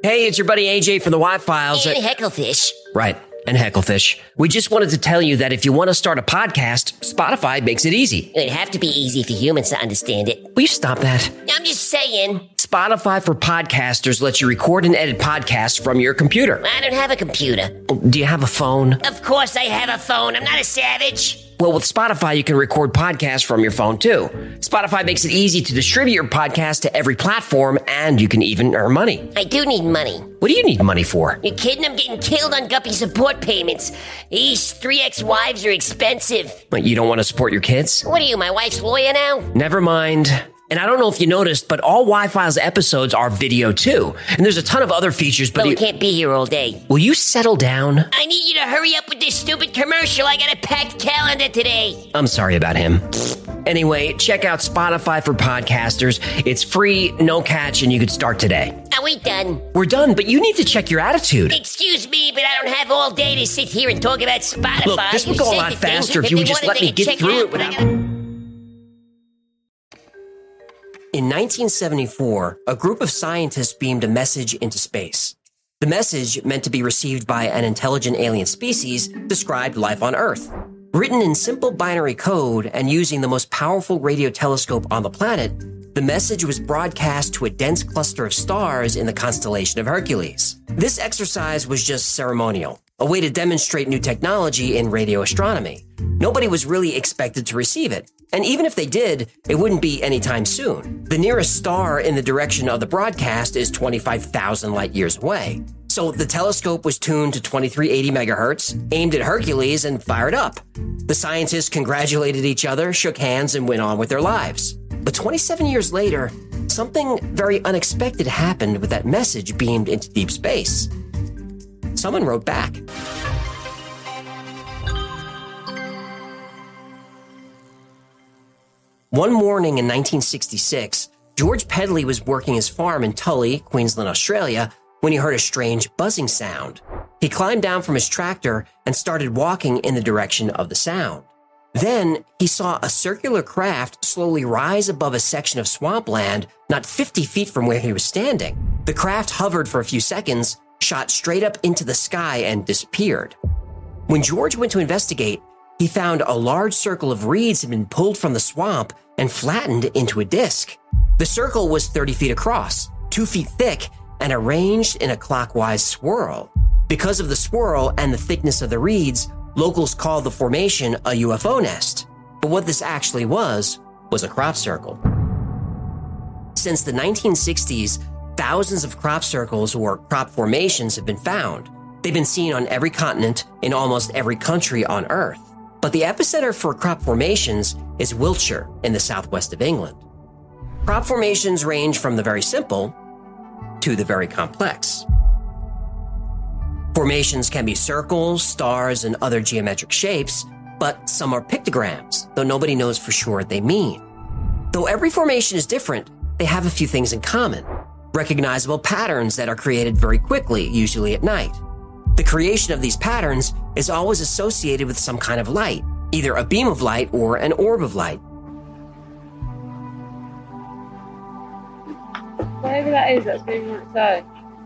Hey, it's your buddy AJ from the Y-Files. And Hecklefish. Right, and Hecklefish. We just wanted to tell you that if you want to start a podcast, Spotify makes it easy. It'd have to be easy for humans to understand it. Will you stop that? I'm just saying. Spotify for podcasters lets you record and edit podcasts from your computer. I don't have a computer. Do you have a phone? Of course I have a phone. I'm not a savage. Well, with Spotify, you can record podcasts from your phone, too. Spotify makes it easy to distribute your podcast to every platform, and you can even earn money. I do need money. What do you need money for? You kidding? I'm getting killed on Guppy support payments. These 3 ex-wives are expensive. What, you don't want to support your kids? What are you, my wife's lawyer now? Never mind. And I don't know if you noticed, but all Y-Files episodes are video, too. And there's a ton of other features, but... we can't be here all day. Will you settle down? I need you to hurry up with this stupid commercial. I got a packed calendar today. I'm sorry about him. Anyway, check out Spotify for podcasters. It's free, no catch, and you could start today. Are we done? We're done, but you need to check your attitude. Excuse me, but I don't have all day to sit here and talk about Spotify. Look, this would go a lot faster if you would just let me get through it without... In 1974, a group of scientists beamed a message into space. The message, meant to be received by an intelligent alien species, described life on Earth. Written in simple binary code and using the most powerful radio telescope on the planet, the message was broadcast to a dense cluster of stars in the constellation of Hercules. This exercise was just ceremonial, a way to demonstrate new technology in radio astronomy. Nobody was really expected to receive it. And even if they did, it wouldn't be anytime soon. The nearest star in the direction of the broadcast is 25,000 light years away. So the telescope was tuned to 2380 megahertz, aimed at Hercules, and fired up. The scientists congratulated each other, shook hands, and went on with their lives. But 27 years later, something very unexpected happened with that message beamed into deep space. Someone wrote back. One morning in 1966, George Pedley was working his farm in Tully, Queensland, Australia, when he heard a strange buzzing sound. He climbed down from his tractor and started walking in the direction of the sound. Then he saw a circular craft slowly rise above a section of swampland not 50 feet from where he was standing. The craft hovered for a few seconds, shot straight up into the sky, and disappeared. When George went to investigate, he found a large circle of reeds had been pulled from the swamp and flattened into a disc. The circle was 30 feet across, 2 feet thick, and arranged in a clockwise swirl. Because of the swirl and the thickness of the reeds, locals called the formation a UFO nest. But what this actually was a crop circle. Since the 1960s, thousands of crop circles or crop formations have been found. They've been seen on every continent in almost every country on Earth. But the epicenter for crop formations is Wiltshire in the southwest of England. Crop formations range from the very simple to the very complex. Formations can be circles, stars, and other geometric shapes, but some are pictograms, though nobody knows for sure what they mean. Though every formation is different, they have a few things in common. Recognizable patterns that are created very quickly, usually at night. The creation of these patterns is always associated with some kind of light, either a beam of light or an orb of light. Whatever that is, that's moving on its own.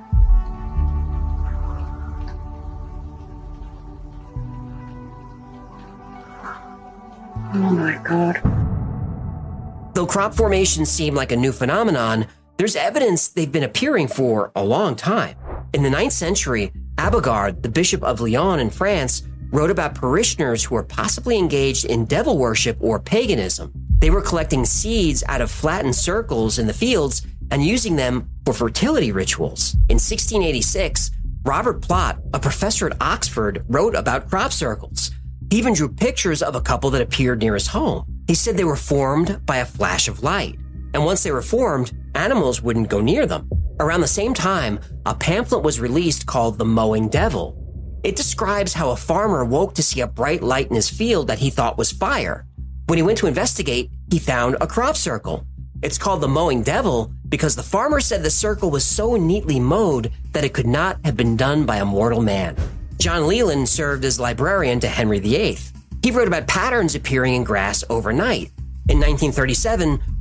Oh my God. Though crop formations seem like a new phenomenon, there's evidence they've been appearing for a long time. In the 9th century, Abelard, the Bishop of Lyon in France, wrote about parishioners who were possibly engaged in devil worship or paganism. They were collecting seeds out of flattened circles in the fields and using them for fertility rituals. In 1686, Robert Plot, a professor at Oxford, wrote about crop circles. He even drew pictures of a couple that appeared near his home. He said they were formed by a flash of light. And once they were formed, animals wouldn't go near them. Around the same time, a pamphlet was released called The Mowing Devil. It describes how a farmer woke to see a bright light in his field that he thought was fire. When he went to investigate, he found a crop circle. It's called The Mowing Devil because the farmer said the circle was so neatly mowed that it could not have been done by a mortal man. John Leland served as librarian to Henry VIII. He wrote about patterns appearing in grass overnight. In 1937,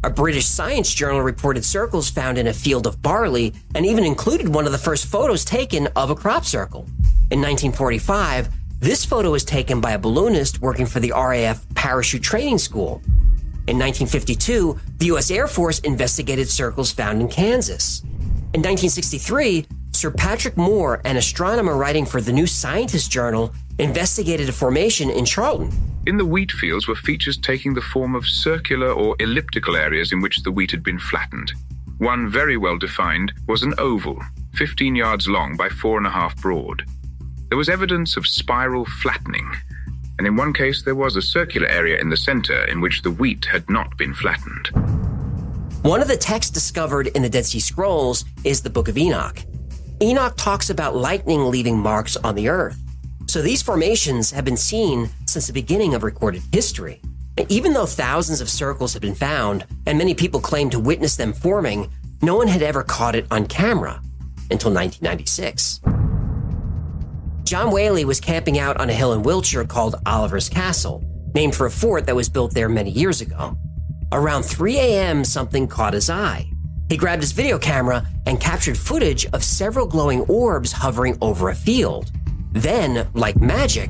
A British science journal reported circles found in a field of barley and even included one of the first photos taken of a crop circle. In 1945, this photo was taken by a balloonist working for the RAF Parachute Training School. In 1952, the U.S. Air Force investigated circles found in Kansas. In 1963, Sir Patrick Moore, an astronomer writing for the New Scientist journal, investigated a formation in Charlton. In the wheat fields were features taking the form of circular or elliptical areas in which the wheat had been flattened. One very well defined was an oval, 15 yards long by 4.5 broad. There was evidence of spiral flattening, and in one case there was a circular area in the center in which the wheat had not been flattened. One of the texts discovered in the Dead Sea Scrolls is the Book of Enoch. Enoch talks about lightning leaving marks on the earth. So these formations have been seen since the beginning of recorded history. Even though thousands of circles have been found, and many people claim to witness them forming, no one had ever caught it on camera until 1996. John Whaley was camping out on a hill in Wiltshire called Oliver's Castle, named for a fort that was built there many years ago. Around 3 a.m., something caught his eye. He grabbed his video camera and captured footage of several glowing orbs hovering over a field. Then, like magic,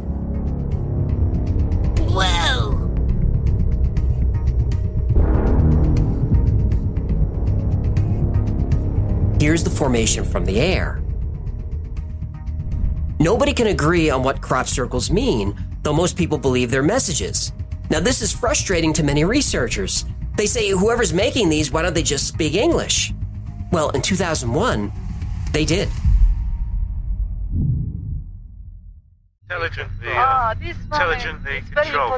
Whoa! here's the formation from the air. Nobody can agree on what crop circles mean, though most people believe they're messages. Now, this is frustrating to many researchers. They say, whoever's making these, why don't they just speak English? Well, in 2001, they did. Intelligently controlled.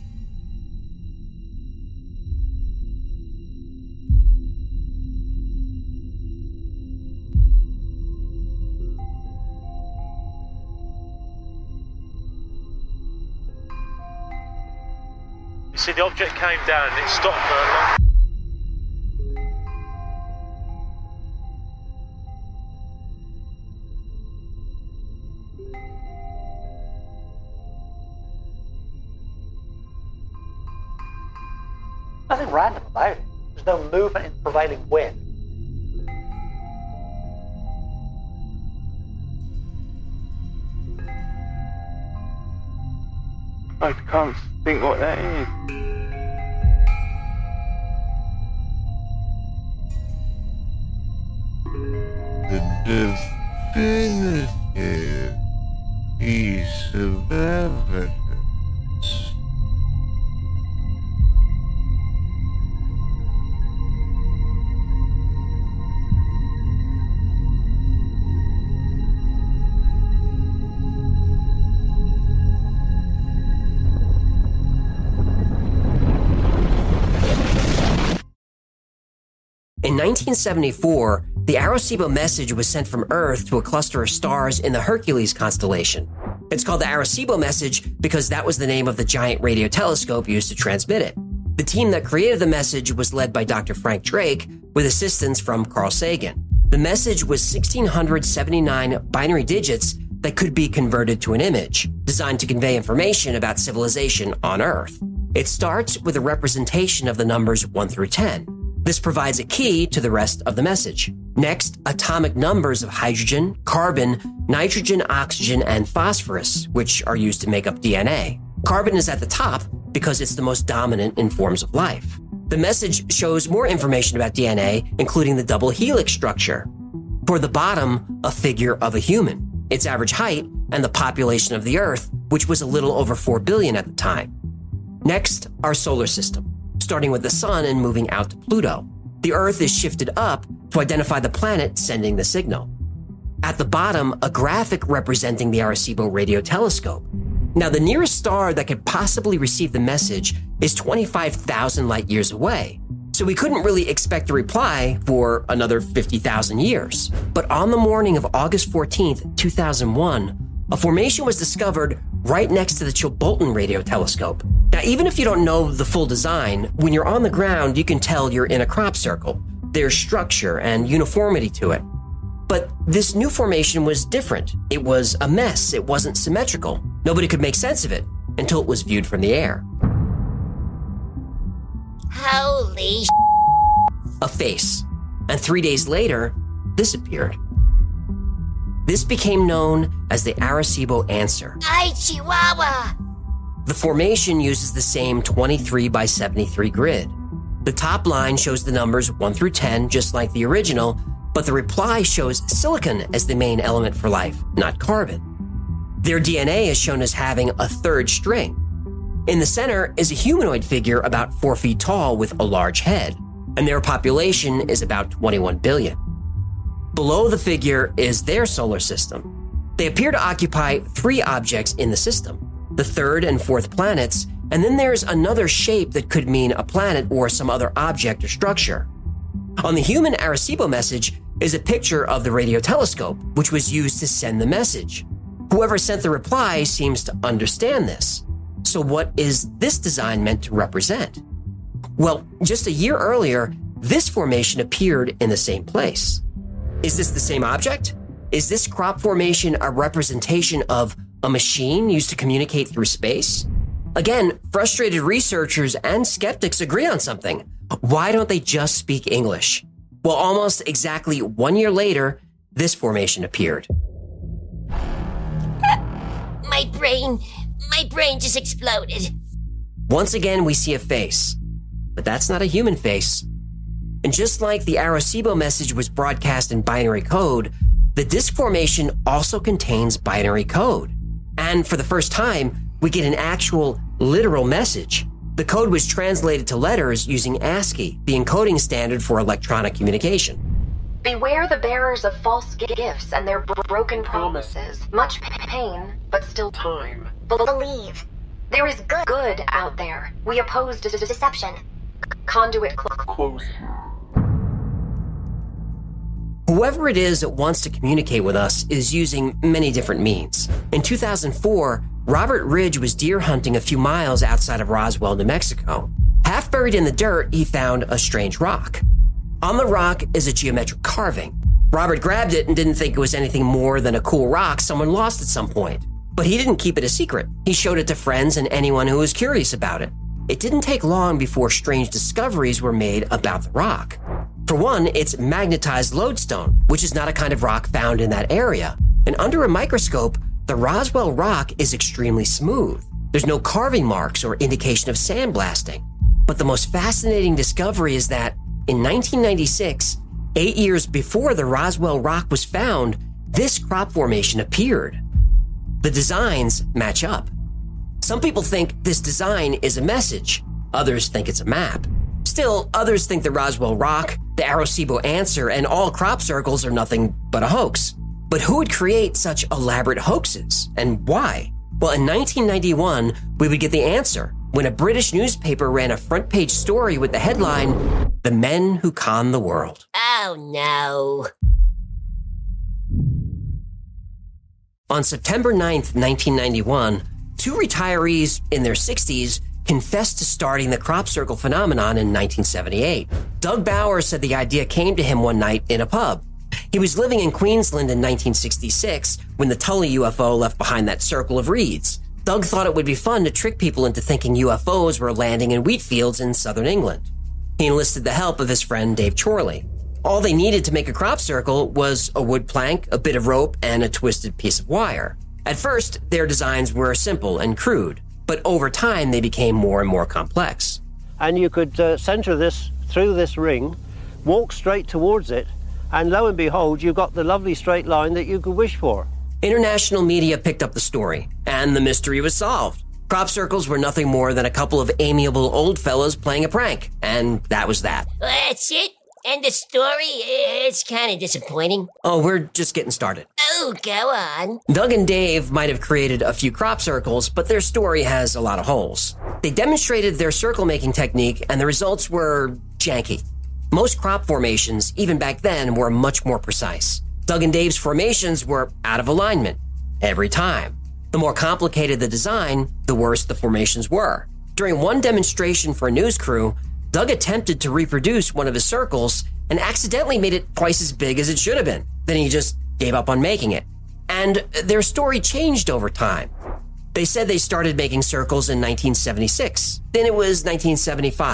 You see, the object came down and it stopped for a long. Nothing random about it. There's no movement in the prevailing wind. I can't think what that is. The definitive piece of evidence. In 1974, the Arecibo message was sent from Earth to a cluster of stars in the Hercules constellation. It's called the Arecibo message because that was the name of the giant radio telescope used to transmit it. The team that created the message was led by Dr. Frank Drake, with assistance from Carl Sagan. The message was 1,679 binary digits that could be converted to an image, designed to convey information about civilization on Earth. It starts with a representation of the numbers 1 through 10. This provides a key to the rest of the message. Next, atomic numbers of hydrogen, carbon, nitrogen, oxygen, and phosphorus, which are used to make up DNA. Carbon is at the top because it's the most dominant in forms of life. The message shows more information about DNA, including the double helix structure. Toward the bottom, a figure of a human, its average height, and the population of the Earth, which was a little over 4 billion at the time. Next, our solar system, starting with the sun and moving out to Pluto. The Earth is shifted up to identify the planet sending the signal. At the bottom, a graphic representing the Arecibo radio telescope. Now, the nearest star that could possibly receive the message is 25,000 light years away, so we couldn't really expect a reply for another 50,000 years. But on the morning of August 14th, 2001, a formation was discovered right next to the Chilbolton radio telescope. Now, even if you don't know the full design, when you're on the ground, you can tell you're in a crop circle. There's structure and uniformity to it. But this new formation was different. It was a mess. It wasn't symmetrical. Nobody could make sense of it until it was viewed from the air. Holy a face. And 3 days later, this appeared. This became known as the Arecibo Answer. Ay, Chihuahua! The formation uses the same 23 by 73 grid. The top line shows the numbers 1 through 10, just like the original, but the reply shows silicon as the main element for life, not carbon. Their DNA is shown as having a third string. In the center is a humanoid figure about 4 feet tall with a large head, and their population is about 21 billion. Below the figure is their solar system. They appear to occupy 3 objects in the system, the 3rd and 4th planets, and then there's another shape that could mean a planet or some other object or structure. On the human Arecibo message is a picture of the radio telescope, which was used to send the message. Whoever sent the reply seems to understand this. So what is this design meant to represent? Well, just a year earlier, this formation appeared in the same place. Is this the same object? Is this crop formation a representation of a machine used to communicate through space? Again, frustrated researchers and skeptics agree on something. Why don't they just speak English? Well, almost exactly 1 year later, this formation appeared. My brain just exploded. Once again, we see a face, but that's not a human face. And just like the Arecibo message was broadcast in binary code, the disk formation also contains binary code. And for the first time, we get an actual literal message. The code was translated to letters using ASCII, the encoding standard for electronic communication. Beware the bearers of false gifts and their broken promises. Much pain, but still time. Believe. There is good out there. We oppose deception. Conduit close. Whoever it is that wants to communicate with us is using many different means. In 2004, Robert Ridge was deer hunting a few miles outside of Roswell, New Mexico. Half buried in the dirt, he found a strange rock. On the rock is a geometric carving. Robert grabbed it and didn't think it was anything more than a cool rock someone lost at some point. But he didn't keep it a secret. He showed it to friends and anyone who was curious about it. It didn't take long before strange discoveries were made about the rock. For one, it's magnetized lodestone, which is not a kind of rock found in that area. And under a microscope, the Roswell rock is extremely smooth. There's no carving marks or indication of sandblasting. But the most fascinating discovery is that in 1996, 8 years before the Roswell rock was found, this crop formation appeared. The designs match up. Some people think this design is a message. Others think it's a map. Still, others think the Roswell rock, the Arecibo Answer, and all crop circles are nothing but a hoax. But who would create such elaborate hoaxes, and why? Well, in 1991, we would get the answer when a British newspaper ran a front-page story with the headline, "The Men Who Con the World." Oh, no. On September 9th, 1991, 2 retirees in their 60s confessed to starting the crop circle phenomenon in 1978. Doug Bauer said the idea came to him one night in a pub. He was living in Queensland in 1966 when the Tully UFO left behind that circle of reeds. Doug thought it would be fun to trick people into thinking UFOs were landing in wheat fields in southern England. He enlisted the help of his friend Dave Chorley. All they needed to make a crop circle was a wood plank, a bit of rope, and a twisted piece of wire. At first, their designs were simple and crude, but over time they became more and more complex. And you could center this through this ring, walk straight towards it, and lo and behold, you got the lovely straight line that you could wish for. International media picked up the story, and the mystery was solved. Crop circles were nothing more than a couple of amiable old fellows playing a prank, and that was that. That's it? And the story? It's kind of disappointing. Oh, we're just getting started. Oh, go on. Doug and Dave might have created a few crop circles, but their story has a lot of holes. They demonstrated their circle-making technique, and the results were janky. Most crop formations, even back then, were much more precise. Doug and Dave's formations were out of alignment every time. The more complicated the design, the worse the formations were. During one demonstration for a news crew, Doug attempted to reproduce one of his circles and accidentally made it twice as big as it should have been. Then he just gave up on making it. And their story changed over time. They said they started making circles in 1976. Then it was 1975.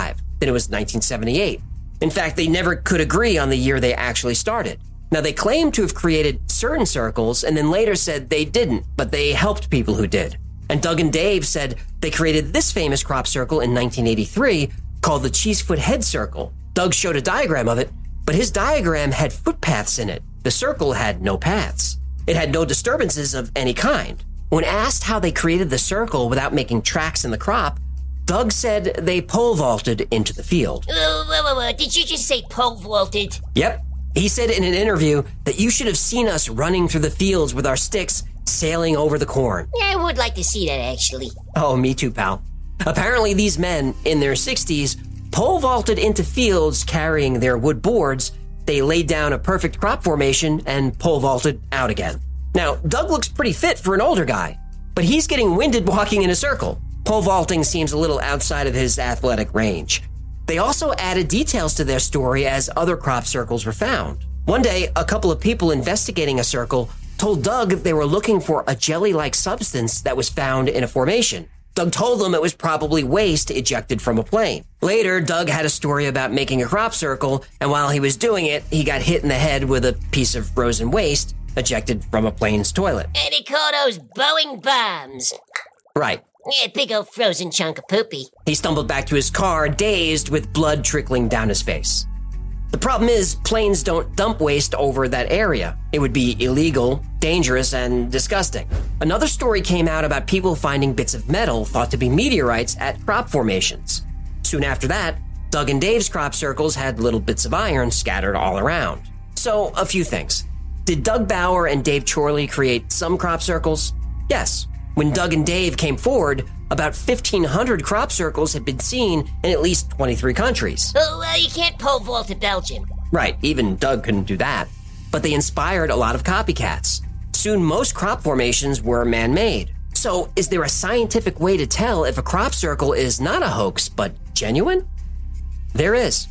then it was 1978. In fact, they never could agree on the year they actually started. Now, they claim to have created certain circles and then later said they didn't, but they helped people who did. And Doug and Dave said they created this famous crop circle in 1983 called the Cheesefoot Head Circle. Doug showed a diagram of it, but his diagram had footpaths in it. The circle had no paths. It had no disturbances of any kind. When asked how they created the circle without making tracks in the crop, Doug said they pole vaulted into the field. Whoa. Did you just say pole vaulted? Yep. He said in an interview that you should have seen us running through the fields with our sticks sailing over the corn. Yeah, I would like to see that, actually. Oh, me too, pal. Apparently, these men in their 60s pole vaulted into fields carrying their wood boards. They laid down a perfect crop formation and pole vaulted out again. Now, Doug looks pretty fit for an older guy, but he's getting winded walking in a circle. Pole vaulting seems a little outside of his athletic range. They also added details to their story as other crop circles were found. One day, a couple of people investigating a circle told Doug they were looking for a jelly-like substance that was found in a formation. Doug told them it was probably waste ejected from a plane. Later, Doug had a story about making a crop circle, and while he was doing it, he got hit in the head with a piece of frozen waste ejected from a plane's toilet. And they call those Boeing bombs. Right. Yeah, big old frozen chunk of poopy. He stumbled back to his car, dazed with blood trickling down his face. The problem is, planes don't dump waste over that area. It would be illegal, dangerous, and disgusting. Another story came out about people finding bits of metal thought to be meteorites at crop formations. Soon after that, Doug and Dave's crop circles had little bits of iron scattered all around. So, a few things. Did Doug Bauer and Dave Chorley create some crop circles? Yes. When Doug and Dave came forward, about 1,500 crop circles had been seen in at least 23 countries. Oh, well, you can't pole vault to Belgium. Right, even Doug couldn't do that. But they inspired a lot of copycats. Soon, most crop formations were man-made. So, is there a scientific way to tell if a crop circle is not a hoax, but genuine? There is.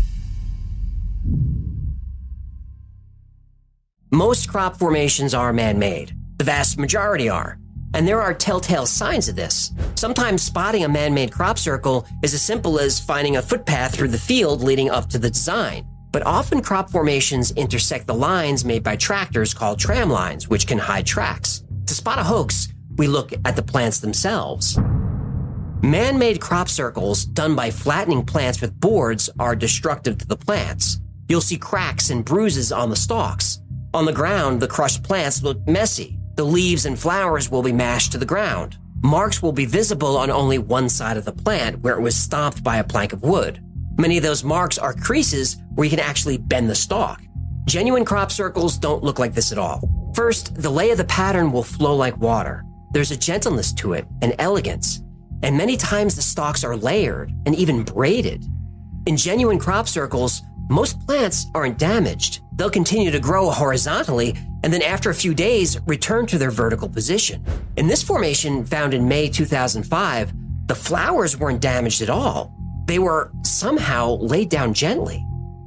Most crop formations are man-made. The vast majority are. And there are telltale signs of this. Sometimes spotting a man-made crop circle is as simple as finding a footpath through the field leading up to the design. But often crop formations intersect the lines made by tractors called tram lines, which can hide tracks. To spot a hoax, we look at the plants themselves. Man-made crop circles done by flattening plants with boards are destructive to the plants. You'll see cracks and bruises on the stalks. On the ground, the crushed plants look messy. The leaves and flowers will be mashed to the ground. Marks will be visible on only one side of the plant where it was stomped by a plank of wood. Many of those marks are creases where you can actually bend the stalk. Genuine crop circles don't look like this at all. First, the lay of the pattern will flow like water. There's a gentleness to it, an elegance. And many times the stalks are layered and even braided. In genuine crop circles, most plants aren't damaged. They'll continue to grow horizontally and then after a few days return to their vertical position. In this formation found in May 2005, the flowers weren't damaged at all. They were somehow laid down gently.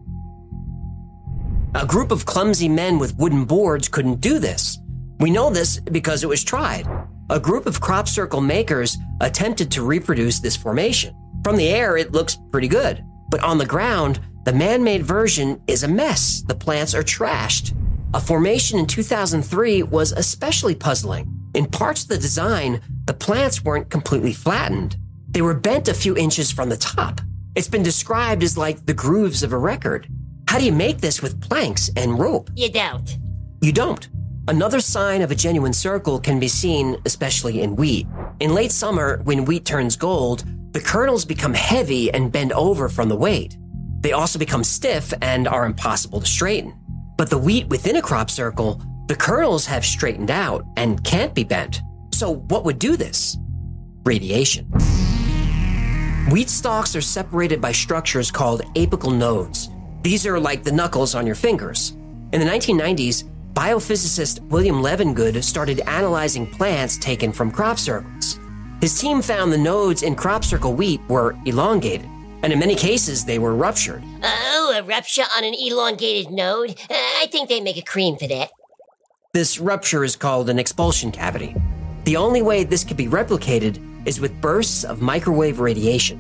A group of clumsy men with wooden boards couldn't do this. We know this because it was tried. A group of crop circle makers attempted to reproduce this formation. From the air, it looks pretty good. But on the ground, the man-made version is a mess. The plants are trashed. A formation in 2003 was especially puzzling. In parts of the design, the plants weren't completely flattened. They were bent a few inches from the top. It's been described as like the grooves of a record. How do you make this with planks and rope? You don't. You don't. Another sign of a genuine circle can be seen, especially in wheat. In late summer, when wheat turns gold, the kernels become heavy and bend over from the weight. They also become stiff and are impossible to straighten. But the wheat within a crop circle, the kernels have straightened out and can't be bent. So what would do this? Radiation. Wheat stalks are separated by structures called apical nodes. These are like the knuckles on your fingers. In the 1990s, biophysicist William Levengood started analyzing plants taken from crop circles. His team found the nodes in crop circle wheat were elongated, and in many cases, they were ruptured. Oh, a rupture on an elongated node? I think they make a cream for that. This rupture is called an expulsion cavity. The only way this could be replicated is with bursts of microwave radiation.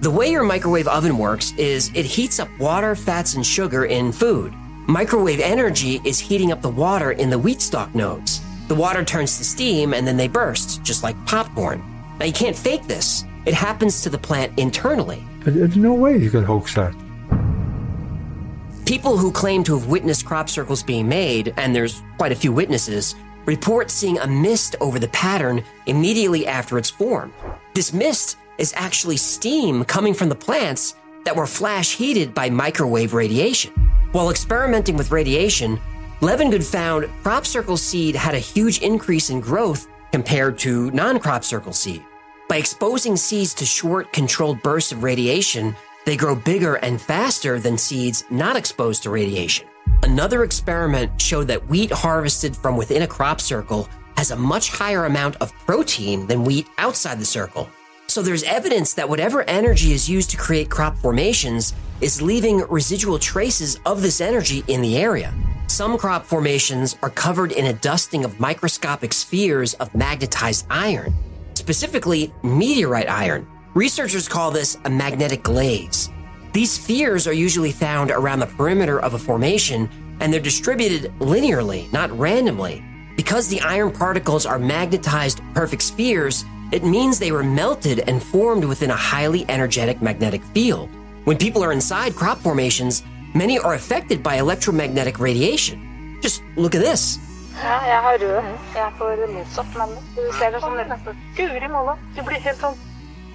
The way your microwave oven works is it heats up water, fats, and sugar in food. Microwave energy is heating up the water in the wheat stalk nodes. The water turns to steam and then they burst, just like popcorn. Now you can't fake this. It happens to the plant internally. There's no way you could hoax that. People who claim to have witnessed crop circles being made, and there's quite a few witnesses, report seeing a mist over the pattern immediately after it's formed. This mist is actually steam coming from the plants that were flash heated by microwave radiation. While experimenting with radiation, Levengood found crop circle seed had a huge increase in growth compared to non-crop circle seed. By exposing seeds to short, controlled bursts of radiation, they grow bigger and faster than seeds not exposed to radiation. Another experiment showed that wheat harvested from within a crop circle has a much higher amount of protein than wheat outside the circle. So there's evidence that whatever energy is used to create crop formations is leaving residual traces of this energy in the area. Some crop formations are covered in a dusting of microscopic spheres of magnetized iron, specifically meteorite iron. Researchers call this a magnetic glaze. These spheres are usually found around the perimeter of a formation, and they're distributed linearly, not randomly. Because the iron particles are magnetized perfect spheres, it means they were melted and formed within a highly energetic magnetic field. When people are inside crop formations, many are affected by electromagnetic radiation. Just look at this. Ja, jeg har rød. Jeg får motsatt, men du ser det sånn nesten. Guri malla, det blir helt sånn.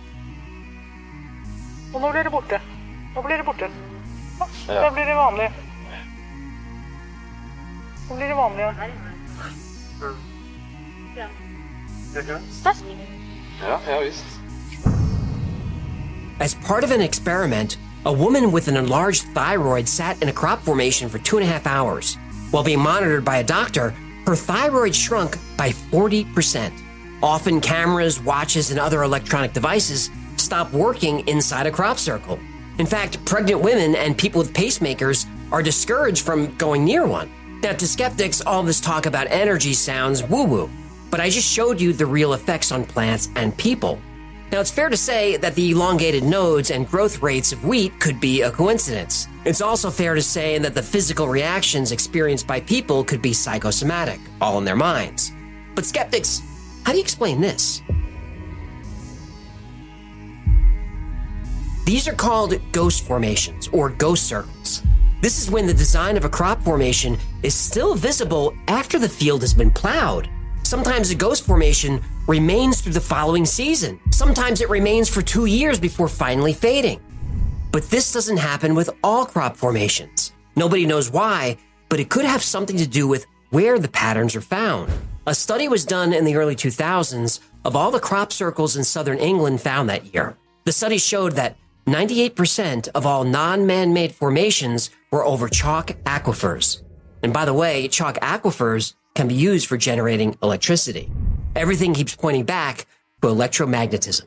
Og nå blir det borte. Nå blir det borte. Da blir det vanlig. Nå blir det vanlig igjen. Ja, visst. As part of an experiment, a woman with an enlarged thyroid sat in a crop formation for 2.5 hours. While being monitored by a doctor, her thyroid shrunk by 40%. Often cameras, watches, and other electronic devices stop working inside a crop circle. In fact, pregnant women and people with pacemakers are discouraged from going near one. Now, to skeptics, all this talk about energy sounds woo-woo, but I just showed you the real effects on plants and people. Now, it's fair to say that the elongated nodes and growth rates of wheat could be a coincidence. It's also fair to say that the physical reactions experienced by people could be psychosomatic, all in their minds. But skeptics, how do you explain this? These are called ghost formations, or ghost circles. This is when the design of a crop formation is still visible after the field has been plowed. Sometimes a ghost formation remains through the following season. Sometimes it remains for 2 years before finally fading. But this doesn't happen with all crop formations. Nobody knows why, but it could have something to do with where the patterns are found. A study was done in the early 2000s of all the crop circles in southern England found that year. The study showed that 98% of all non-man-made formations were over chalk aquifers. And by the way, chalk aquifers can be used for generating electricity. Everything keeps pointing back to electromagnetism.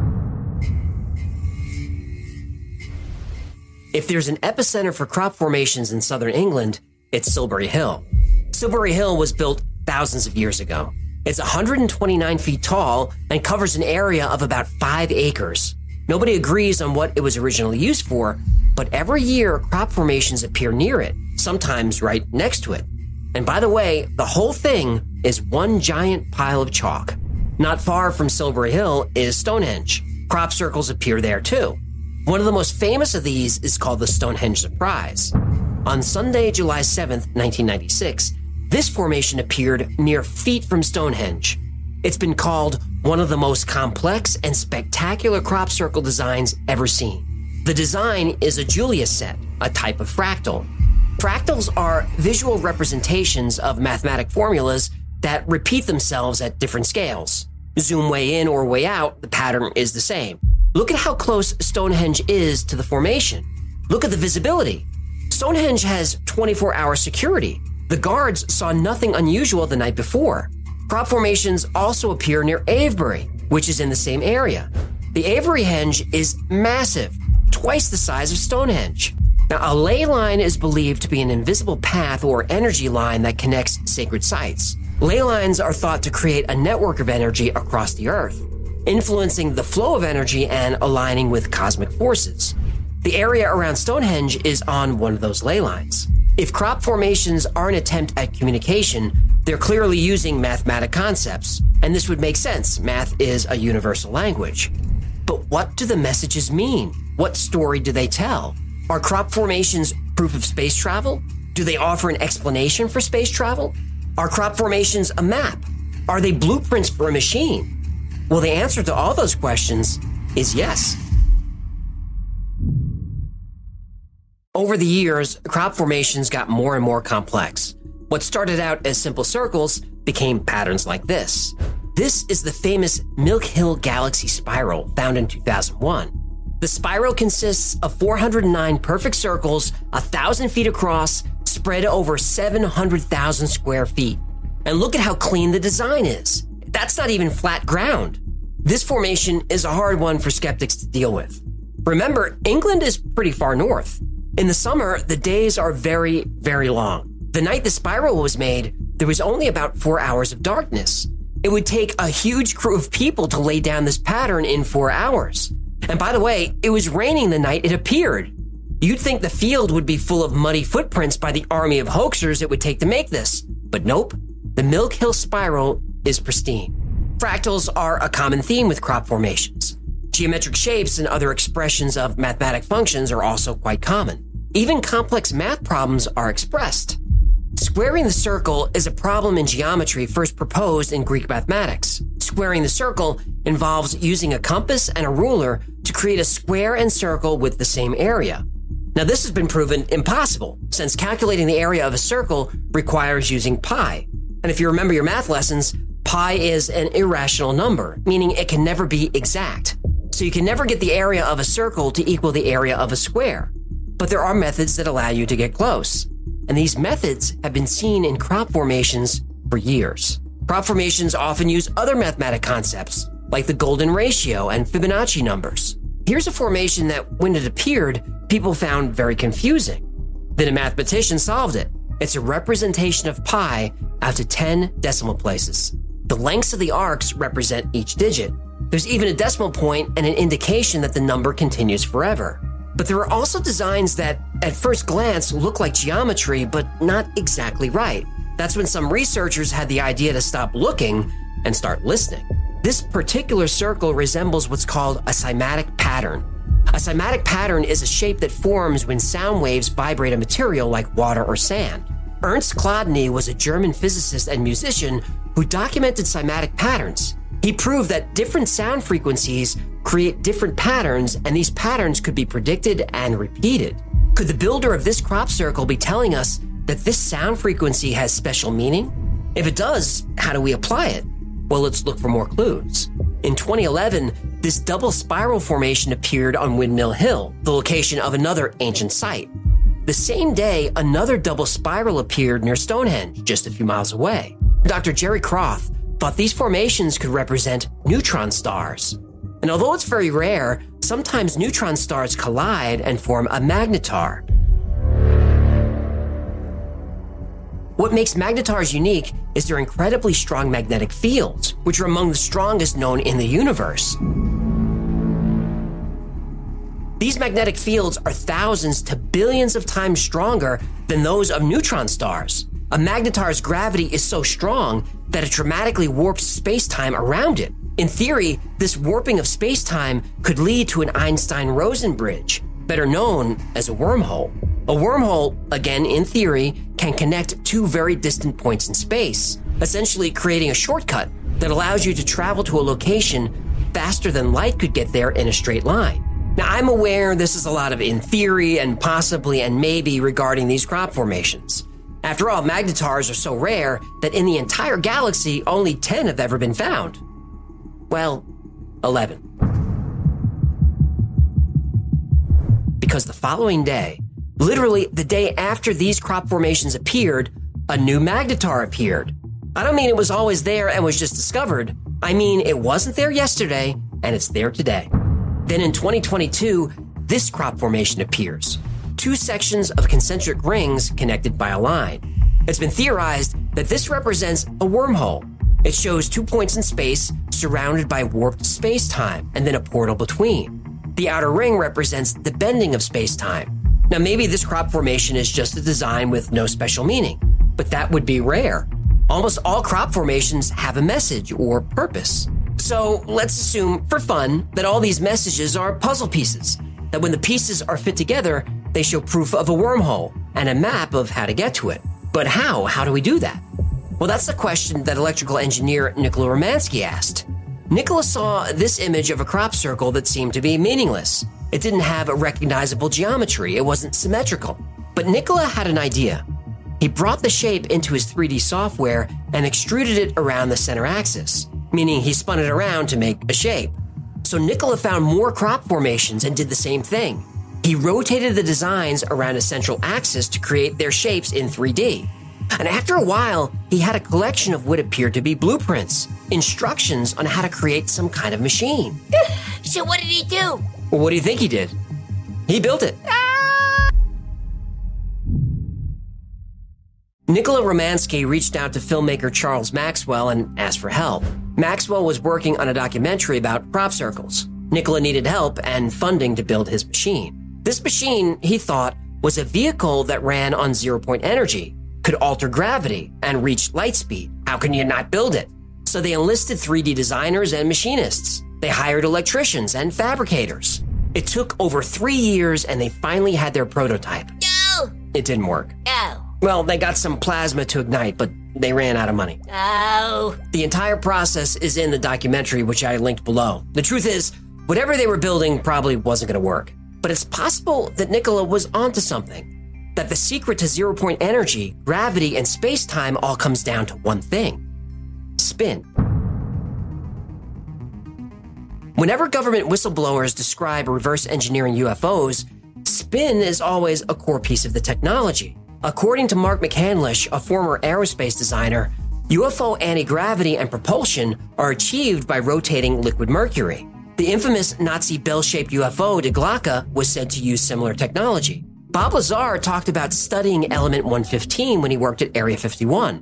If there's an epicenter for crop formations in southern England, it's Silbury Hill. Silbury Hill was built thousands of years ago. It's 129 feet tall and covers an area of about 5 acres. Nobody agrees on what it was originally used for, but every year crop formations appear near it, sometimes right next to it. And by the way, the whole thing is one giant pile of chalk. Not far from Silbury Hill is Stonehenge. Crop circles appear there too. One of the most famous of these is called the Stonehenge Surprise. On Sunday, July 7th, 1996, this formation appeared mere feet from Stonehenge. It's been called one of the most complex and spectacular crop circle designs ever seen. The design is a Julius set, a type of fractal. Fractals are visual representations of mathematic formulas that repeat themselves at different scales. Zoom way in or way out, the pattern is the same. Look at how close Stonehenge is to the formation. Look at the visibility. Stonehenge has 24-hour security. The guards saw nothing unusual the night before. Crop formations also appear near Avebury, which is in the same area. The Avebury henge is massive, twice the size of Stonehenge. Now, a ley line is believed to be an invisible path or energy line that connects sacred sites. Ley lines are thought to create a network of energy across the earth. influencing the flow of energy and aligning with cosmic forces. The area around Stonehenge is on one of those ley lines. If crop formations are an attempt at communication, they're clearly using mathematic concepts, and this would make sense. Math is a universal language. But what do the messages mean? What story do they tell? Are crop formations proof of space travel? Do they offer an explanation for space travel? Are crop formations a map? Are they blueprints for a machine? Well, the answer to all those questions is yes. Over the years, crop formations got more and more complex. What started out as simple circles became patterns like this. This is the famous Milk Hill Galaxy Spiral found in 2001. The spiral consists of 409 perfect circles, 1,000 feet across, spread over 700,000 square feet. And look at how clean the design is. That's not even flat ground. This formation is a hard one for skeptics to deal with. Remember, England is pretty far north. In the summer, the days are very, very long. The night the spiral was made, there was only about 4 hours of darkness. It would take a huge crew of people to lay down this pattern in 4 hours. And by the way, it was raining the night it appeared. You'd think the field would be full of muddy footprints by the army of hoaxers it would take to make this. But nope, the Milk Hill Spiral is pristine. Fractals are a common theme with crop formations. Geometric shapes and other expressions of mathematic functions are also quite common. Even complex math problems are expressed. Squaring the circle is a problem in geometry first proposed in Greek mathematics. Squaring the circle involves using a compass and a ruler to create a square and circle with the same area. Now, this has been proven impossible, since calculating the area of a circle requires using pi. And if you remember your math lessons, pi is an irrational number, meaning it can never be exact. So you can never get the area of a circle to equal the area of a square. But there are methods that allow you to get close. And these methods have been seen in crop formations for years. Crop formations often use other mathematic concepts, like the golden ratio and Fibonacci numbers. Here's a formation that, when it appeared, people found very confusing. Then a mathematician solved it. It's a representation of pi out to 10 decimal places. The lengths of the arcs represent each digit. There's even a decimal point and an indication that the number continues forever. But there are also designs that, at first glance, look like geometry, but not exactly right. That's when some researchers had the idea to stop looking and start listening. This particular circle resembles what's called a cymatic pattern. A cymatic pattern is a shape that forms when sound waves vibrate a material like water or sand. Ernst Chladni was a German physicist and musician who documented cymatic patterns. He proved that different sound frequencies create different patterns, and these patterns could be predicted and repeated. Could the builder of this crop circle be telling us that this sound frequency has special meaning? If it does, how do we apply it? Well, let's look for more clues. In 2011, this double spiral formation appeared on Windmill Hill, the location of another ancient site. The same day, another double spiral appeared near Stonehenge, just a few miles away. Dr. Jerry Croth thought these formations could represent neutron stars. And although it's very rare, sometimes neutron stars collide and form a magnetar. What makes magnetars unique is their incredibly strong magnetic fields, which are among the strongest known in the universe. These magnetic fields are thousands to billions of times stronger than those of neutron stars. A magnetar's gravity is so strong that it dramatically warps space-time around it. In theory, this warping of space-time could lead to an Einstein-Rosen bridge, better known as a wormhole. A wormhole, again in theory, can connect two very distant points in space, essentially creating a shortcut that allows you to travel to a location faster than light could get there in a straight line. Now, I'm aware this is a lot of in theory and possibly and maybe regarding these crop formations. After all, magnetars are so rare that in the entire galaxy, only 10 have ever been found. Well, 11. Because the following day, literally the day after these crop formations appeared, a new magnetar appeared. I don't mean it was always there and was just discovered. I mean it wasn't there yesterday and it's there today. Then in 2022, this crop formation appears. 2 sections of concentric rings connected by a line. It's been theorized that this represents a wormhole. It shows 2 points in space surrounded by warped space-time and then a portal between. The outer ring represents the bending of space-time. Now, maybe this crop formation is just a design with no special meaning, but that would be rare. Almost all crop formations have a message or purpose. So let's assume, for fun, that all these messages are puzzle pieces, that when the pieces are fit together, they show proof of a wormhole and a map of how to get to it. But how? How do we do that? Well, that's the question that electrical engineer Nikola Romansky asked. Nikola saw this image of a crop circle that seemed to be meaningless. It didn't have a recognizable geometry. It wasn't symmetrical. But Nikola had an idea. He brought the shape into his 3D software and extruded it around the center axis, meaning he spun it around to make a shape. So Nikola found more crop formations and did the same thing. He rotated the designs around a central axis to create their shapes in 3D. And after a while, he had a collection of what appeared to be blueprints, instructions on how to create some kind of machine. So what did he do? Well, what do you think he did? He built it. Nikola Romansky reached out to filmmaker Charles Maxwell and asked for help. Maxwell was working on a documentary about crop circles. Nikola needed help and funding to build his machine. This machine, he thought, was a vehicle that ran on zero-point energy, could alter gravity, and reach light speed. How can you not build it? So they enlisted 3D designers and machinists. They hired electricians and fabricators. It took over 3 years, and they finally had their prototype. No! It didn't work. Oh. Well, they got some plasma to ignite, but they ran out of money. Oh. The entire process is in the documentary, which I linked below. The truth is, whatever they were building probably wasn't going to work. But it's possible that Nikola was onto something. That the secret to zero-point energy, gravity, and space-time all comes down to one thing: spin. Whenever government whistleblowers describe reverse engineering UFOs, spin is always a core piece of the technology. According to Mark McCandlish, a former aerospace designer, UFO anti-gravity and propulsion are achieved by rotating liquid mercury. The infamous Nazi bell-shaped UFO De Glocke was said to use similar technology. Bob Lazar talked about studying element 115 when he worked at Area 51.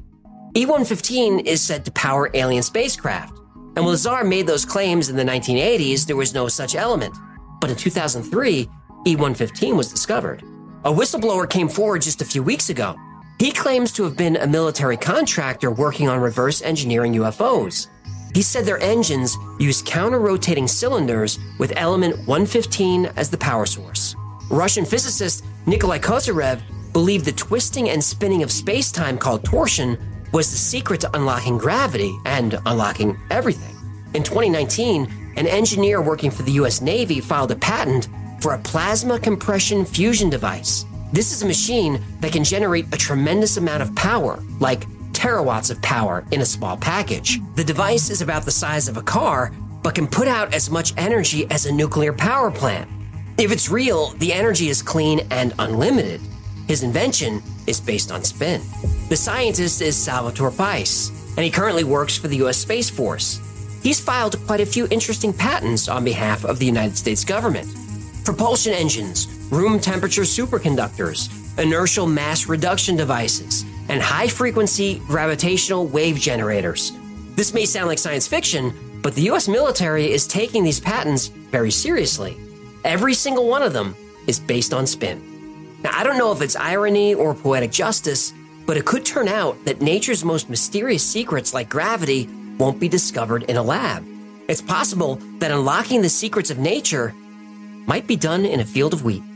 E-115 is said to power alien spacecraft, and when Lazar made those claims in the 1980s, there was no such element. But in 2003, E-115 was discovered. A whistleblower came forward just a few weeks ago. He claims to have been a military contractor working on reverse engineering UFOs. He said their engines use counter-rotating cylinders with element 115 as the power source. Russian physicist Nikolai Kozyrev believed the twisting and spinning of space-time called torsion was the secret to unlocking gravity and unlocking everything. In 2019, an engineer working for the U.S. Navy filed a patent for a plasma compression fusion device. This is a machine that can generate a tremendous amount of power, like terawatts of power in a small package. The device is about the size of a car, but can put out as much energy as a nuclear power plant. If it's real, the energy is clean and unlimited. His invention is based on spin. The scientist is Salvatore Pais, and he currently works for the U.S. Space Force. He's filed quite a few interesting patents on behalf of the United States government. Propulsion engines, room temperature superconductors, inertial mass reduction devices, and high-frequency gravitational wave generators. This may sound like science fiction, but the U.S. military is taking these patents very seriously. Every single one of them is based on spin. Now, I don't know if it's irony or poetic justice, but it could turn out that nature's most mysterious secrets like gravity won't be discovered in a lab. It's possible that unlocking the secrets of nature might be done in a field of wheat.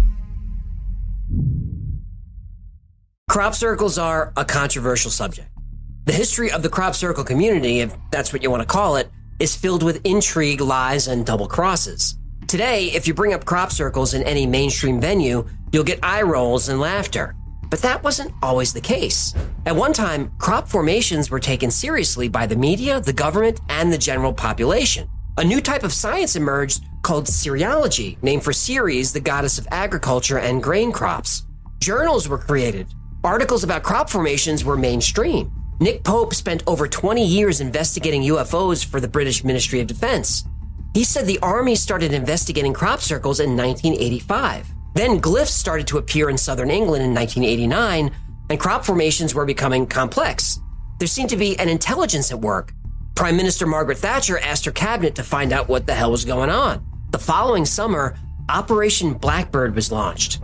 Crop circles are a controversial subject. The history of the crop circle community, if that's what you want to call it, is filled with intrigue, lies, and double crosses. Today, if you bring up crop circles in any mainstream venue, you'll get eye rolls and laughter. But that wasn't always the case. At one time, crop formations were taken seriously by the media, the government, and the general population. A new type of science emerged called cerealogy, named for Ceres, the goddess of agriculture and grain crops. Journals were created. Articles about crop formations were mainstream. Nick Pope spent over 20 years investigating UFOs for the British Ministry of Defense. He said the army started investigating crop circles in 1985. Then glyphs started to appear in southern England in 1989, and crop formations were becoming complex. There seemed to be an intelligence at work. Prime Minister Margaret Thatcher asked her cabinet to find out what the hell was going on. The following summer, Operation Blackbird was launched.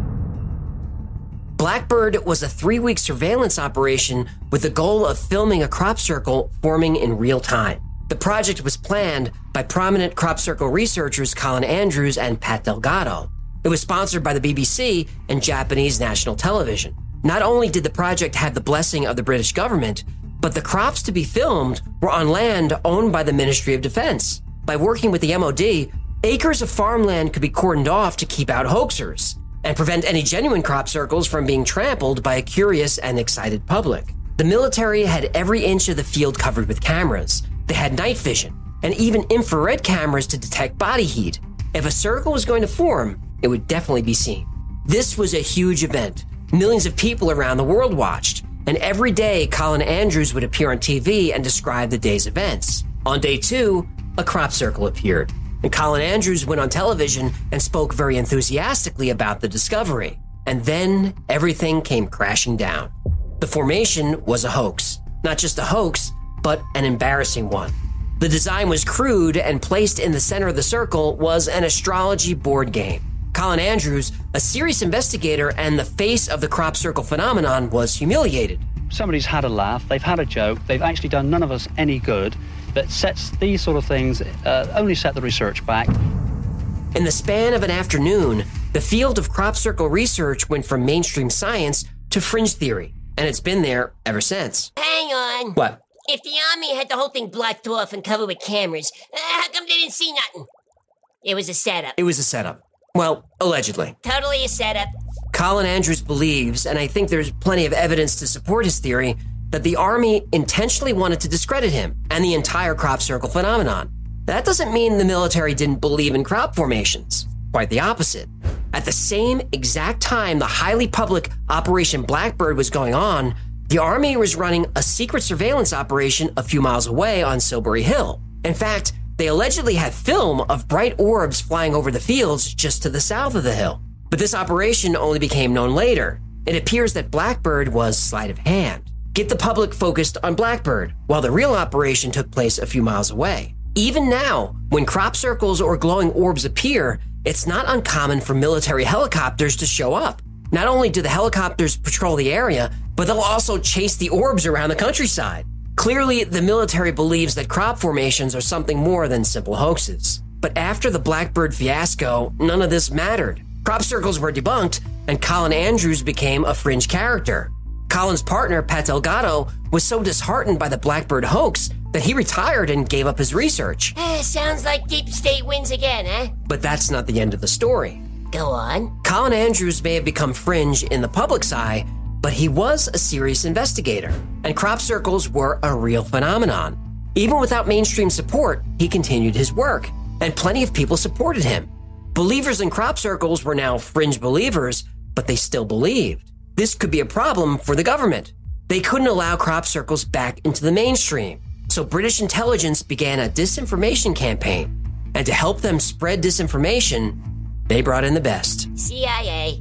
Blackbird was a 3-week surveillance operation with the goal of filming a crop circle forming in real time. The project was planned by prominent crop circle researchers Colin Andrews and Pat Delgado. It was sponsored by the BBC and Japanese national television. Not only did the project have the blessing of the British government, but the crops to be filmed were on land owned by the Ministry of Defense. By working with the MOD, acres of farmland could be cordoned off to keep out hoaxers and prevent any genuine crop circles from being trampled by a curious and excited public. The military had every inch of the field covered with cameras. They had night vision and even infrared cameras to detect body heat. If a circle was going to form, it would definitely be seen. This was a huge event. Millions of people around the world watched, and every day Colin Andrews would appear on TV and describe the day's events. On day 2, a crop circle appeared, and Colin Andrews went on television and spoke very enthusiastically about the discovery. And then everything came crashing down. The formation was a hoax. Not just a hoax, but an embarrassing one. The design was crude, and placed in the center of the circle was an astrology board game. Colin Andrews, a serious investigator and the face of the crop circle phenomenon, was humiliated. Somebody's had a laugh, they've had a joke, they've actually done none of us any good, but sets these sort of things only set the research back. In the span of an afternoon, the field of crop circle research went from mainstream science to fringe theory, and it's been there ever since. Hang on. What? If the army had the whole thing blocked off and covered with cameras, how come they didn't see nothing? It was a setup. It was a setup. Well, allegedly. Totally a setup. Colin Andrews believes, and I think there's plenty of evidence to support his theory, that the army intentionally wanted to discredit him and the entire crop circle phenomenon. That doesn't mean the military didn't believe in crop formations. Quite the opposite. At the same exact time the highly public Operation Blackbird was going on, the army was running a secret surveillance operation a few miles away on Silbury Hill. In fact, they allegedly had film of bright orbs flying over the fields just to the south of the hill. But this operation only became known later. It appears that Blackbird was sleight of hand. Get the public focused on Blackbird, while the real operation took place a few miles away. Even now, when crop circles or glowing orbs appear, it's not uncommon for military helicopters to show up. Not only do the helicopters patrol the area, but they'll also chase the orbs around the countryside. Clearly, the military believes that crop formations are something more than simple hoaxes. But after the Blackbird fiasco, none of this mattered. Crop circles were debunked, and Colin Andrews became a fringe character. Colin's partner, Pat Delgado, was so disheartened by the Blackbird hoax that he retired and gave up his research. Sounds like Deep State wins again, eh? But that's not the end of the story. Go on. Colin Andrews may have become fringe in the public's eye, but he was a serious investigator, and crop circles were a real phenomenon. Even without mainstream support, he continued his work, and plenty of people supported him. Believers in crop circles were now fringe believers, but they still believed. This could be a problem for the government. They couldn't allow crop circles back into the mainstream, so British intelligence began a disinformation campaign, and to help them spread disinformation, they brought in the best. CIA.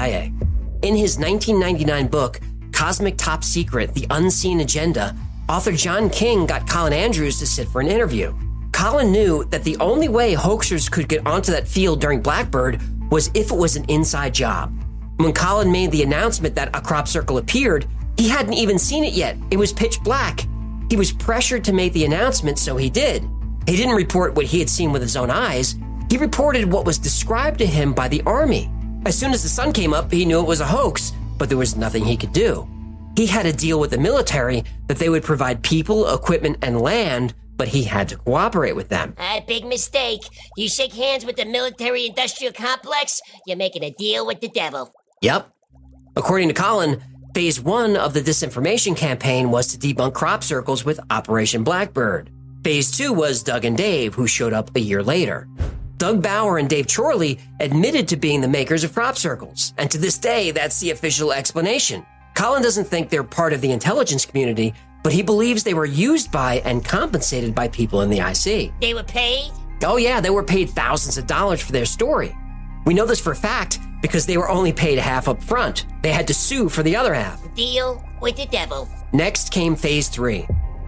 In his 1999 book, Cosmic Top Secret, The Unseen Agenda, author John King got Colin Andrews to sit for an interview. Colin knew that the only way hoaxers could get onto that field during Blackbird was if it was an inside job. When Colin made the announcement that a crop circle appeared, he hadn't even seen it yet. It was pitch black. He was pressured to make the announcement, so he did. He didn't report what he had seen with his own eyes. He reported what was described to him by the army. As soon as the sun came up, he knew it was a hoax, but there was nothing he could do. He had a deal with the military that they would provide people, equipment, and land, but he had to cooperate with them. Big mistake. You shake hands with the military-industrial complex, you're making a deal with the devil. Yep. According to Colin, Phase 1 of the disinformation campaign was to debunk crop circles with Operation Blackbird. Phase 2 was Doug and Dave, who showed up a year later. Doug Bauer and Dave Chorley admitted to being the makers of crop circles, and to this day, that's the official explanation. Colin doesn't think they're part of the intelligence community, but he believes they were used by and compensated by people in the IC. They were paid? Oh yeah, they were paid thousands of dollars for their story. We know this for a fact because they were only paid half up front. They had to sue for the other half. Deal with the devil. Next came Phase 3.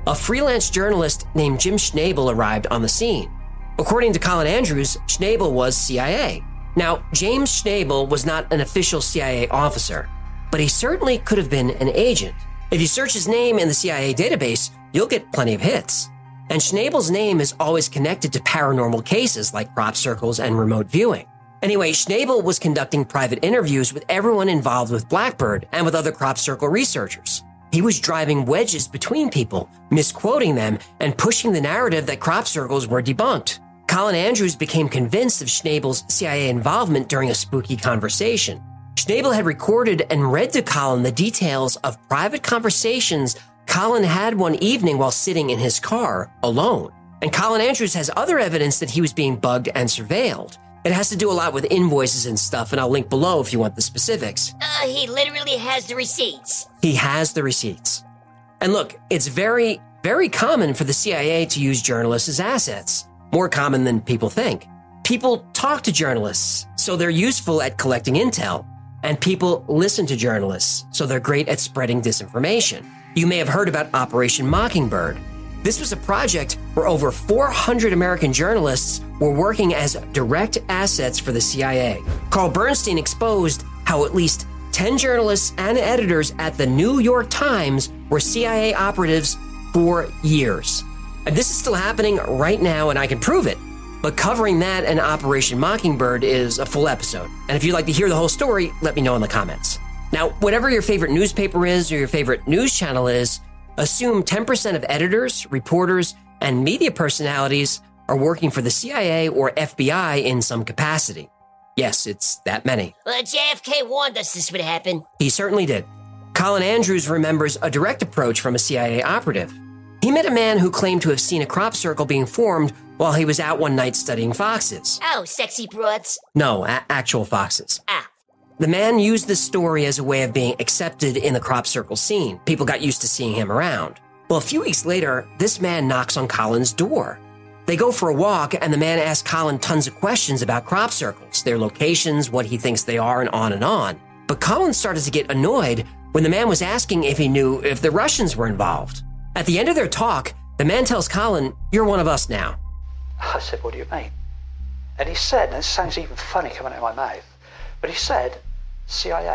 a freelance journalist named Jim Schnabel arrived on the scene. According to Colin Andrews, Schnabel was CIA. Now, James Schnabel was not an official CIA officer, but he certainly could have been an agent. If you search his name in the CIA database, you'll get plenty of hits. And Schnabel's name is always connected to paranormal cases like crop circles and remote viewing. Anyway, Schnabel was conducting private interviews with everyone involved with Blackbird and with other crop circle researchers. He was driving wedges between people, misquoting them, and pushing the narrative that crop circles were debunked. Colin Andrews became convinced of Schnabel's CIA involvement during a spooky conversation. Schnabel had recorded and read to Colin the details of private conversations Colin had one evening while sitting in his car alone. And Colin Andrews has other evidence that he was being bugged and surveilled. It has to do a lot with invoices and stuff, and I'll link below if you want the specifics. He literally has the receipts. He has the receipts. And look, it's very, very common for the CIA to use journalists as assets. More common than people think. People talk to journalists, so they're useful at collecting intel. And people listen to journalists, so they're great at spreading disinformation. You may have heard about Operation Mockingbird. This was a project where over 400 American journalists were working as direct assets for the CIA. Carl Bernstein exposed how at least 10 journalists and editors at the New York Times were CIA operatives for years. And this is still happening right now, and I can prove it. But covering that and Operation Mockingbird is a full episode. And if you'd like to hear the whole story, let me know in the comments. Now, whatever your favorite newspaper is or your favorite news channel is, assume 10% of editors, reporters, and media personalities are working for the CIA or FBI in some capacity. Yes, it's that many. JFK warned us this would happen. He certainly did. Colin Andrews remembers a direct approach from a CIA operative. He met a man who claimed to have seen a crop circle being formed while he was out one night studying foxes. Oh, sexy broads. No, actual foxes. Ah. The man used this story as a way of being accepted in the crop circle scene. People got used to seeing him around. Well, a few weeks later, this man knocks on Colin's door. They go for a walk, and the man asks Colin tons of questions about crop circles, their locations, what he thinks they are, and on and on. But Colin started to get annoyed when the man was asking if he knew if the Russians were involved. At the end of their talk, the man tells Colin, "You're one of us now." I said, "What do you mean?" And he said, and this sounds even funny coming out of my mouth, but he said, "CIA."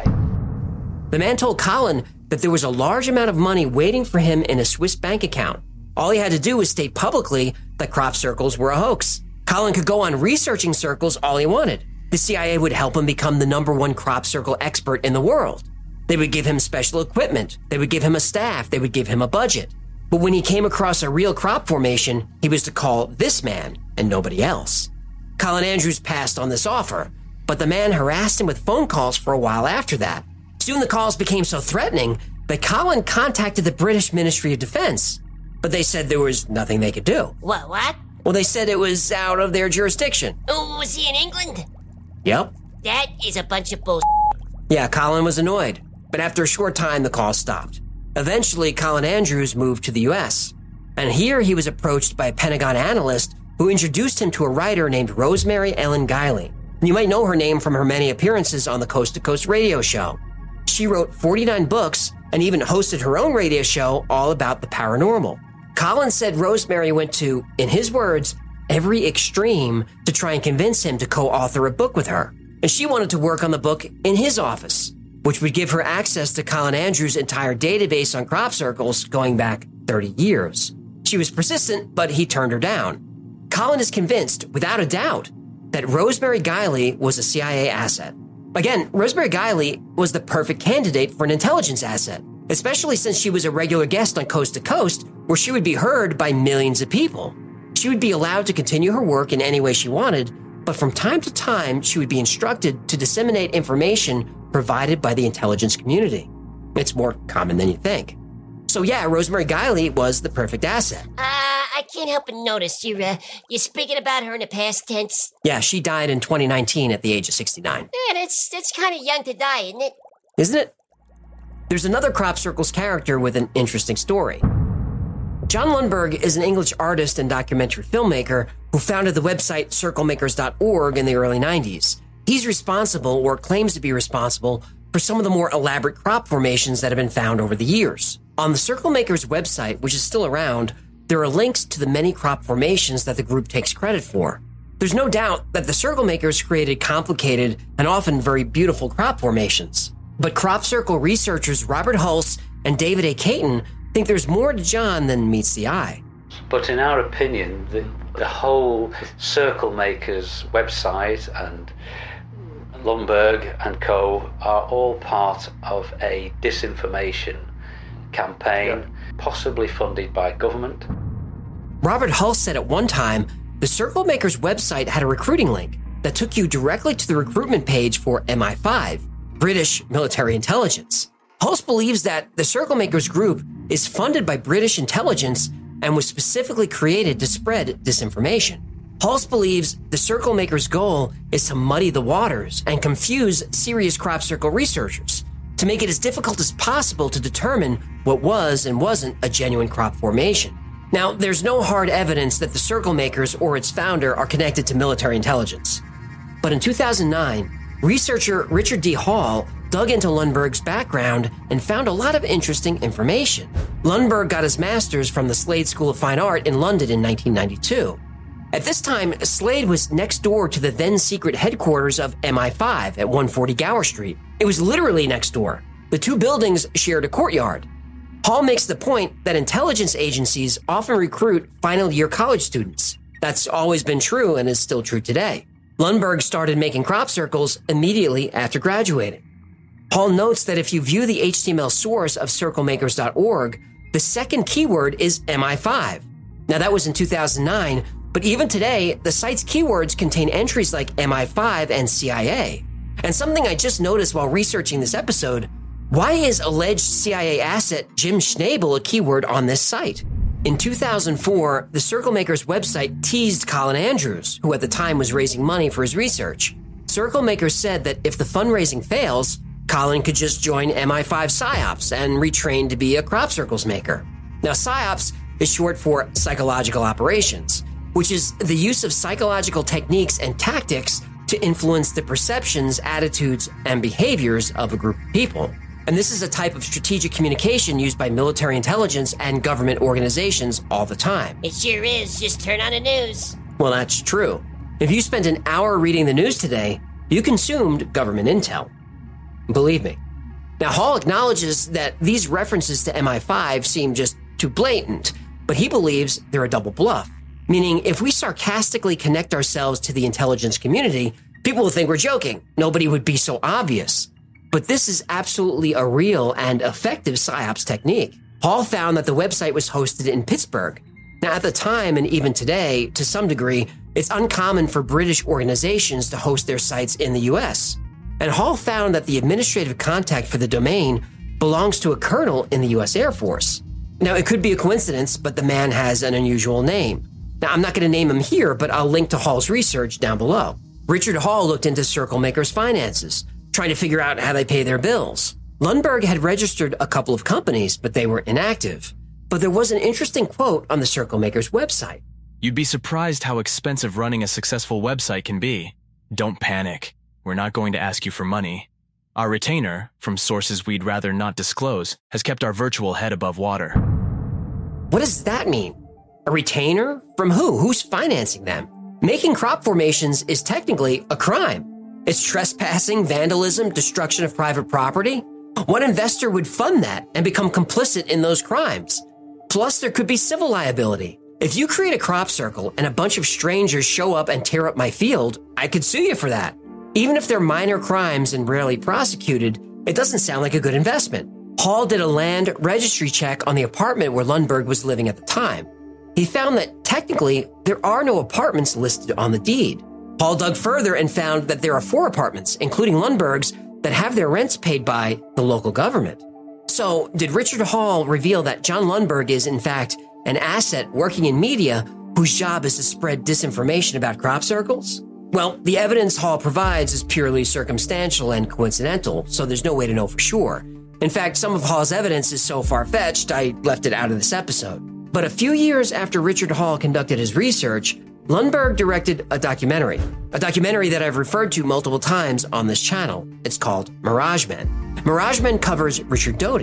The man told Colin that there was a large amount of money waiting for him in a Swiss bank account. All he had to do was state publicly that crop circles were a hoax. Colin could go on researching circles all he wanted. The CIA would help him become the #1 crop circle expert in the world. They would give him special equipment. They would give him a staff. They would give him a budget. But when he came across a real crop formation, he was to call this man and nobody else. Colin Andrews passed on this offer, but the man harassed him with phone calls for a while after that. Soon the calls became so threatening that Colin contacted the British Ministry of Defense, but they said there was nothing they could do. What? Well, they said it was out of their jurisdiction. Oh, was he in England? Yep. That is a bunch of bull. Yeah, Colin was annoyed, but after a short time, the call stopped. Eventually, Colin Andrews moved to the U.S., and here he was approached by a Pentagon analyst who introduced him to a writer named Rosemary Ellen Guiley. You might know her name from her many appearances on the Coast to Coast radio show. She wrote 49 books and even hosted her own radio show all about the paranormal. Colin said Rosemary went to, in his words, every extreme to try and convince him to co-author a book with her. And she wanted to work on the book in his office, which would give her access to Colin Andrews' entire database on crop circles going back 30 years. She was persistent, but he turned her down. Colin is convinced, without a doubt, that Rosemary Guiley was a CIA asset. Again, Rosemary Guiley was the perfect candidate for an intelligence asset, especially since she was a regular guest on Coast to Coast, where she would be heard by millions of people. She would be allowed to continue her work in any way she wanted, but from time to time, she would be instructed to disseminate information provided by the intelligence community. It's more common than you think. So yeah, Rosemary Guiley was the perfect asset. I can't help but notice you're speaking about her in the past tense. Yeah, she died in 2019 at the age of 69. Yeah, that's kind of young to die, isn't it? Isn't it? There's another Crop Circles character with an interesting story. John Lundberg is an English artist and documentary filmmaker who founded the website circlemakers.org in the early 90s. He's responsible, or claims to be responsible, for some of the more elaborate crop formations that have been found over the years. On the Circle Makers website, which is still around, there are links to the many crop formations that the group takes credit for. There's no doubt that the Circle Makers created complicated and often very beautiful crop formations. But Crop Circle researchers Robert Hulse and David A. Caton think there's more to John than meets the eye. But in our opinion, the whole Circle Makers website and Lundberg and co. are all part of a disinformation campaign, possibly funded by government. Robert Hulse said at one time, the Circle Makers website had a recruiting link that took you directly to the recruitment page for MI5, British military intelligence. Hulse believes that the Circle Makers group is funded by British intelligence and was specifically created to spread disinformation. Hulse believes the Circle Makers' goal is to muddy the waters and confuse serious crop circle researchers to make it as difficult as possible to determine what was and wasn't a genuine crop formation. Now, there's no hard evidence that the Circle Makers or its founder are connected to military intelligence. But in 2009, researcher Richard D. Hall dug into Lundberg's background and found a lot of interesting information. Lundberg got his master's from the Slade School of Fine Art in London in 1992. At this time, Slade was next door to the then secret headquarters of MI5 at 140 Gower Street. It was literally next door. The two buildings shared a courtyard. Hall makes the point that intelligence agencies often recruit final year college students. That's always been true and is still true today. Lundberg started making crop circles immediately after graduating. Hall notes that if you view the HTML source of circlemakers.org, the second keyword is MI5. Now that was in 2009, but even today, the site's keywords contain entries like MI5 and CIA. And something I just noticed while researching this episode, why is alleged CIA asset Jim Schnabel a keyword on this site? In 2004, the Circle Makers website teased Colin Andrews, who at the time was raising money for his research. Circle Makers said that if the fundraising fails, Colin could just join MI5 PSYOPs and retrain to be a crop circles maker. Now, PSYOPs is short for psychological operations, which is the use of psychological techniques and tactics to influence the perceptions, attitudes, and behaviors of a group of people. And this is a type of strategic communication used by military intelligence and government organizations all the time. It sure is. Just turn on the news. Well, that's true. If you spent an hour reading the news today, you consumed government intel. Believe me. Now, Hall acknowledges that these references to MI5 seem just too blatant, but he believes they're a double bluff. Meaning, if we sarcastically connect ourselves to the intelligence community, people will think we're joking. Nobody would be so obvious. But this is absolutely a real and effective PSYOPs technique. Hall found that the website was hosted in Pittsburgh. Now, at the time, and even today, to some degree, it's uncommon for British organizations to host their sites in the US. And Hall found that the administrative contact for the domain belongs to a colonel in the US Air Force. Now, it could be a coincidence, but the man has an unusual name. Now, I'm not going to name him here, but I'll link to Hall's research down below. Richard Hall looked into Circle Makers' finances, trying to figure out how they pay their bills. Lundberg had registered a couple of companies, but they were inactive. But there was an interesting quote on the Circle Makers website. You'd be surprised how expensive running a successful website can be. Don't panic. We're not going to ask you for money. Our retainer, from sources we'd rather not disclose, has kept our virtual head above water. What does that mean? A retainer? From who? Who's financing them? Making crop formations is technically a crime. It's trespassing, vandalism, destruction of private property. What investor would fund that and become complicit in those crimes? Plus, there could be civil liability. If you create a crop circle and a bunch of strangers show up and tear up my field, I could sue you for that. Even if they're minor crimes and rarely prosecuted, it doesn't sound like a good investment. Hall did a land registry check on the apartment where Lundberg was living at the time. He found that technically there are no apartments listed on the deed. Hall dug further and found that there are 4 apartments, including Lundberg's, that have their rents paid by the local government. So, did Richard Hall reveal that John Lundberg is, in fact, an asset working in media whose job is to spread disinformation about crop circles? Well, the evidence Hall provides is purely circumstantial and coincidental, so there's no way to know for sure. In fact, some of Hall's evidence is so far-fetched, I left it out of this episode. But a few years after Richard Hall conducted his research, Lundberg directed a documentary that I've referred to multiple times on this channel. It's called Mirage Men. Mirage Men covers Richard Doty.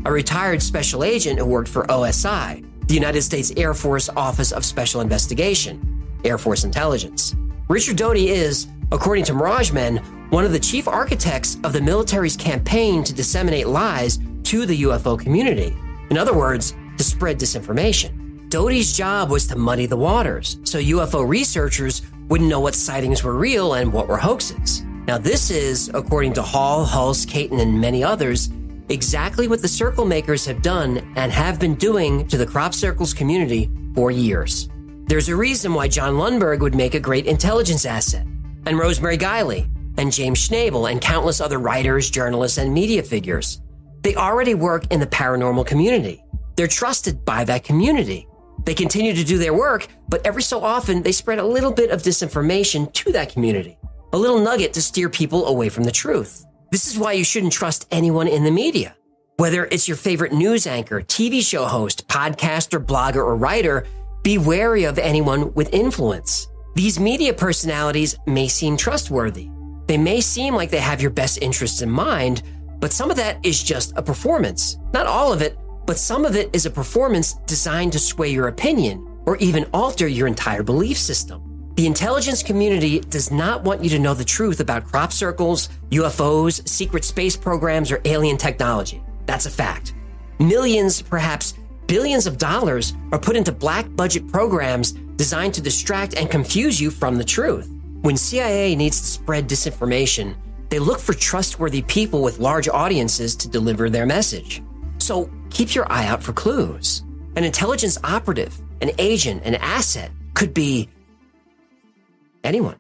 a retired special agent who worked for OSI, the United States Air Force Office of Special Investigation, Air Force Intelligence. Richard Doty is, according to Mirage Men, one of the chief architects of the military's campaign to disseminate lies to the UFO community. In other words, to spread disinformation. Doty's job was to muddy the waters, so UFO researchers wouldn't know what sightings were real and what were hoaxes. Now this is, according to Hall, Hulse, Caton, and many others, exactly what the circle makers have done and have been doing to the crop circles community for years. There's a reason why John Lundberg would make a great intelligence asset, and Rosemary Guiley, and James Schnabel, and countless other writers, journalists, and media figures. They already work in the paranormal community. They're trusted by that community. They continue to do their work, but every so often they spread a little bit of disinformation to that community, a little nugget to steer people away from the truth. This is why you shouldn't trust anyone in the media. Whether it's your favorite news anchor, TV show host, podcaster, blogger, or writer, be wary of anyone with influence. These media personalities may seem trustworthy. They may seem like they have your best interests in mind, but some of that is just a performance. Not all of it, but some of it is a performance designed to sway your opinion or even alter your entire belief system. The intelligence community does not want you to know the truth about crop circles, UFOs, secret space programs, or alien technology. That's a fact. Millions, perhaps billions of dollars are put into black budget programs designed to distract and confuse you from the truth. When CIA needs to spread disinformation, they look for trustworthy people with large audiences to deliver their message. So keep your eye out for clues. An intelligence operative, an agent, an asset could be anyone.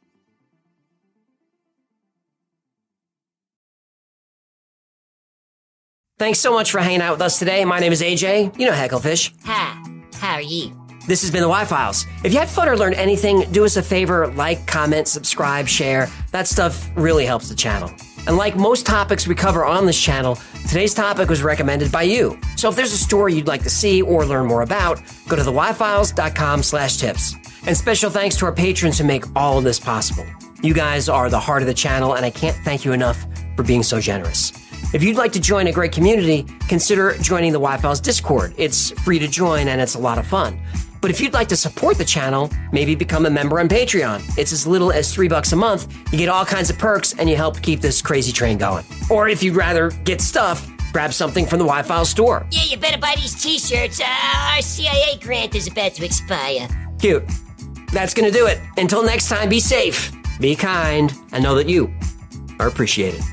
Thanks so much for hanging out with us today. My name is AJ. You know Hecklefish. Hi, how are you? This has been the Y-Files. If you had fun or learned anything, do us a favor, like, comment, subscribe, share. That stuff really helps the channel. And like most topics we cover on this channel, today's topic was recommended by you. So if there's a story you'd like to see or learn more about, go to theyfiles.com/tips. And special thanks to our patrons who make all of this possible. You guys are the heart of the channel, and I can't thank you enough for being so generous. If you'd like to join a great community, consider joining the Y-Files Discord. It's free to join, and it's a lot of fun. But if you'd like to support the channel, maybe become a member on Patreon. It's as little as $3 a month. You get all kinds of perks, and you help keep this crazy train going. Or if you'd rather get stuff, grab something from the Y-Files store. Yeah, you better buy these t-shirts. Our CIA grant is about to expire. Cute. That's going to do it. Until next time, be safe, be kind, and know that you are appreciated.